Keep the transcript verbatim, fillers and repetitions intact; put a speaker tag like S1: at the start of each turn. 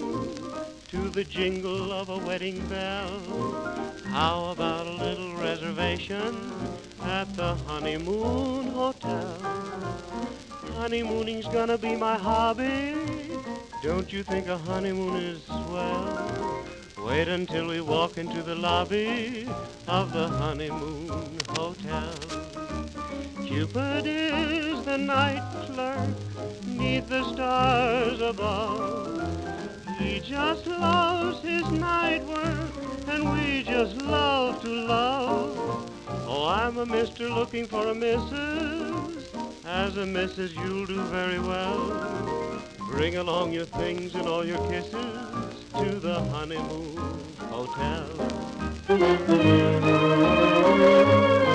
S1: to the jingle of a wedding bell. How about a little reservation at the Honeymoon Hotel? Honeymooning's gonna be my hobby. Don't you think a honeymoon is swell? Wait until we walk into the lobby of the Honeymoon Hotel. Cupid is the night clerk 'neath the stars above. He just loves his night work, and we just love to love. Oh, I'm a mister looking for a missus. As a missus, you'll do very well. Bring along your things and all your kisses to the Honeymoon Hotel.